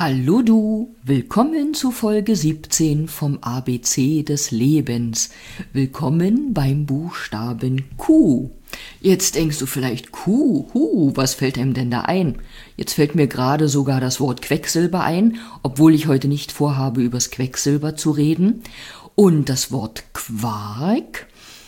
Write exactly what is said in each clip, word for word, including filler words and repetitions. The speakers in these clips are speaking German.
Hallo du, willkommen zu Folge siebzehn vom A B C des Lebens. Willkommen beim Buchstaben Q. Jetzt denkst du vielleicht, Q, hu, was fällt einem denn da ein? Jetzt fällt mir gerade sogar das Wort Quecksilber ein, obwohl ich heute nicht vorhabe, übers Quecksilber zu reden. Und das Wort Quark.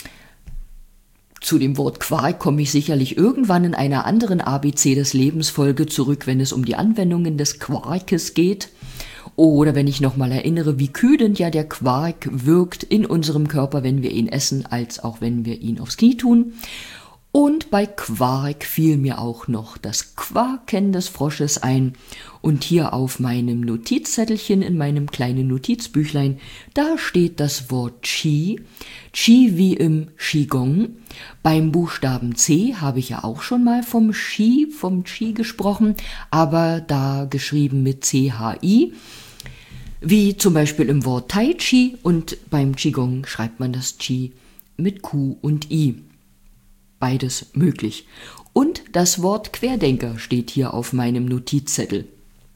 Zu dem Wort Quark komme ich sicherlich irgendwann in einer anderen A B C des Lebens Folge zurück, wenn es um die Anwendungen des Quarkes geht. Oder wenn ich nochmal erinnere, wie kühlend ja der Quark wirkt in unserem Körper, wenn wir ihn essen, als auch wenn wir ihn aufs Knie tun. Und bei Quark fiel mir auch noch das Quaken des Frosches ein. Und hier auf meinem Notizzettelchen in meinem kleinen Notizbüchlein, da steht das Wort Qi. Qi wie im Qigong. Beim Buchstaben C habe ich ja auch schon mal vom Qi, vom Qi gesprochen, aber da geschrieben mit C H I. Wie zum Beispiel im Wort Tai Chi, und beim Qigong schreibt man das Qi mit Q und I. Beides möglich. Und das Wort Querdenker steht hier auf meinem Notizzettel.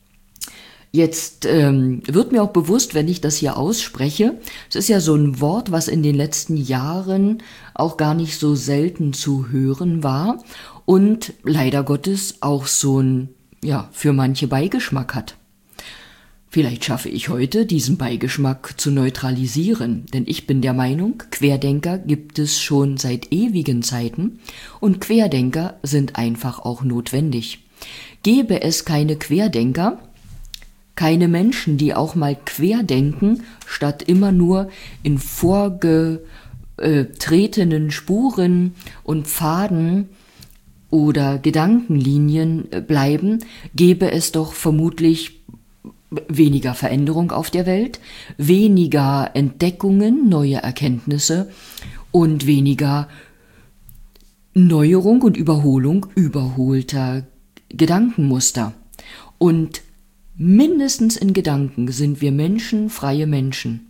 Jetzt ähm, wird mir auch bewusst, wenn ich das hier ausspreche, es ist ja so ein Wort, was in den letzten Jahren auch gar nicht so selten zu hören war und leider Gottes auch so ein, ja, für manche Beigeschmack hat. Vielleicht schaffe ich heute, diesen Beigeschmack zu neutralisieren, denn ich bin der Meinung, Querdenker gibt es schon seit ewigen Zeiten und Querdenker sind einfach auch notwendig. Gäbe es keine Querdenker, keine Menschen, die auch mal querdenken, statt immer nur in vorgetretenen Spuren und Pfaden oder Gedankenlinien bleiben, gäbe es doch vermutlich weniger Veränderung auf der Welt, weniger Entdeckungen, neue Erkenntnisse und weniger Neuerung und Überholung überholter Gedankenmuster. Und mindestens in Gedanken sind wir Menschen, freie Menschen.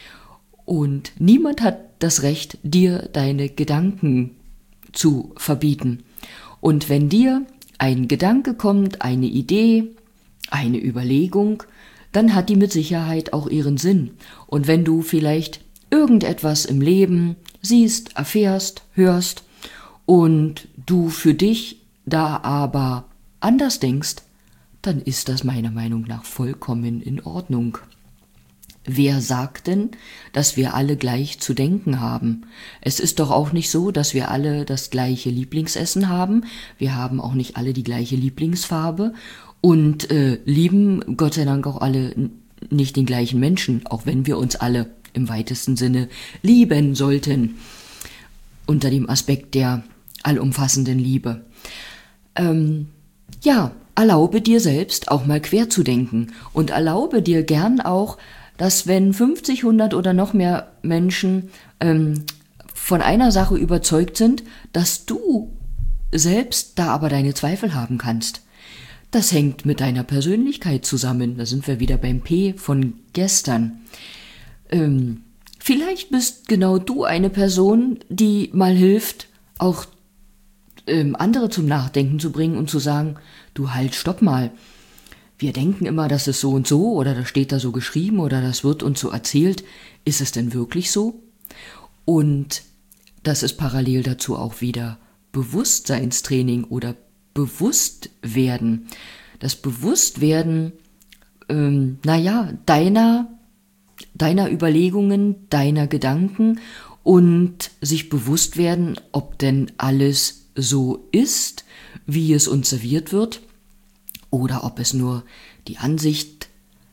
Und niemand hat das Recht, dir deine Gedanken zu verbieten. Und wenn dir ein Gedanke kommt, eine Idee, eine Überlegung, dann hat die mit Sicherheit auch ihren Sinn. Und wenn du vielleicht irgendetwas im Leben siehst, erfährst, hörst und du für dich da aber anders denkst, dann ist das meiner Meinung nach vollkommen in Ordnung. Wer sagt denn, dass wir alle gleich zu denken haben? Es ist doch auch nicht so, dass wir alle das gleiche Lieblingsessen haben. Wir haben auch nicht alle die gleiche Lieblingsfarbe und äh, lieben Gott sei Dank auch alle nicht den gleichen Menschen, auch wenn wir uns alle im weitesten Sinne lieben sollten, unter dem Aspekt der allumfassenden Liebe. Ähm, ja, erlaube dir selbst auch mal quer zu denken und erlaube dir gern auch, dass wenn fünfzig, hundert oder noch mehr Menschen ähm, von einer Sache überzeugt sind, dass du selbst da aber deine Zweifel haben kannst. Das hängt mit deiner Persönlichkeit zusammen. Da sind wir wieder beim P von gestern. Ähm, vielleicht bist genau du eine Person, die mal hilft, auch ähm, andere zum Nachdenken zu bringen und zu sagen, du halt, stopp mal. Wir denken immer, das ist so und so oder das steht da so geschrieben oder das wird uns so erzählt. Ist es denn wirklich so? Und das ist parallel dazu auch wieder Bewusstseinstraining oder Bewusstwerden. Das Bewusstwerden, ähm, naja, deiner, deiner Überlegungen, deiner Gedanken und sich bewusst werden, ob denn alles so ist, wie es uns serviert wird, oder ob es nur die Ansicht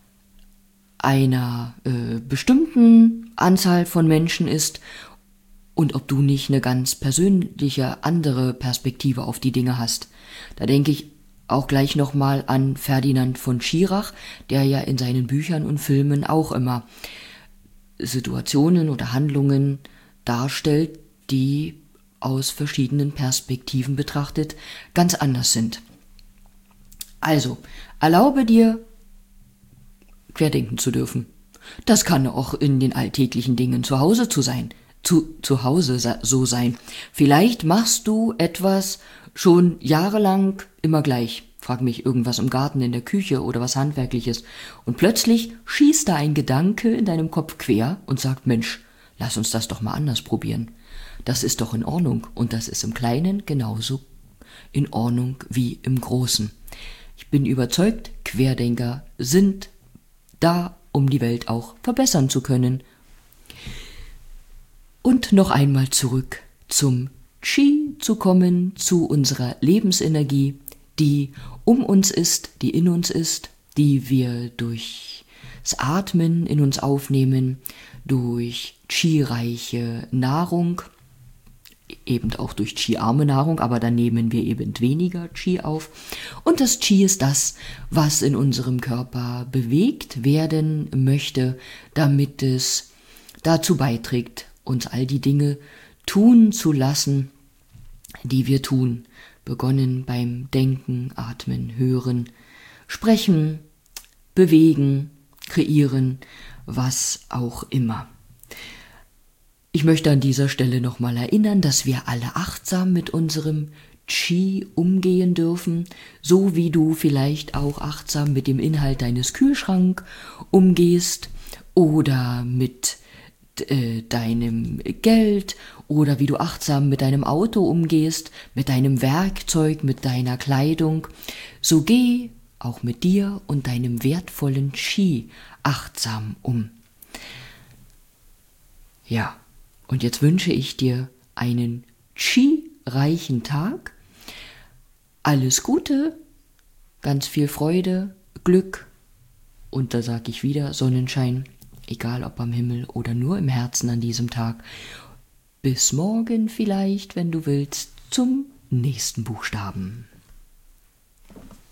einer äh, bestimmten Anzahl von Menschen ist und ob du nicht eine ganz persönliche andere Perspektive auf die Dinge hast. Da denke ich auch gleich nochmal an Ferdinand von Schirach, der ja in seinen Büchern und Filmen auch immer Situationen oder Handlungen darstellt, die aus verschiedenen Perspektiven betrachtet ganz anders sind. Also, erlaube dir, querdenken zu dürfen. Das kann auch in den alltäglichen Dingen zu Hause zu sein, zu, zu Hause so sein. Vielleicht machst du etwas schon jahrelang immer gleich. frag mich irgendwas im Garten, in der Küche oder was Handwerkliches. Und plötzlich schießt da ein Gedanke in deinem Kopf quer und sagt, Mensch, lass uns das doch mal anders probieren. Das ist doch in Ordnung und das ist im Kleinen genauso in Ordnung wie im Großen. Ich bin überzeugt, Querdenker sind da, um die Welt auch verbessern zu können. Und noch einmal zurück zum Qi zu kommen, zu unserer Lebensenergie, die um uns ist, die in uns ist, die wir durch das Atmen in uns aufnehmen, durch Qi-reiche Nahrung, eben auch durch Qi-arme Nahrung, aber dann nehmen wir eben weniger Qi auf. Und das Qi ist das, was in unserem Körper bewegt werden möchte, damit es dazu beiträgt, uns all die Dinge tun zu lassen, die wir tun, begonnen beim Denken, Atmen, Hören, Sprechen, Bewegen, Kreieren, was auch immer. Ich möchte an dieser Stelle nochmal erinnern, dass wir alle achtsam mit unserem Qi umgehen dürfen, so wie du vielleicht auch achtsam mit dem Inhalt deines Kühlschranks umgehst oder mit äh, deinem Geld oder wie du achtsam mit deinem Auto umgehst, mit deinem Werkzeug, mit deiner Kleidung. So geh auch mit dir und deinem wertvollen Qi achtsam um. Ja, und jetzt wünsche ich dir einen Qi-reichen Tag, alles Gute, ganz viel Freude, Glück und da sage ich wieder Sonnenschein, egal ob am Himmel oder nur im Herzen an diesem Tag. Bis morgen vielleicht, wenn du willst, zum nächsten Buchstaben.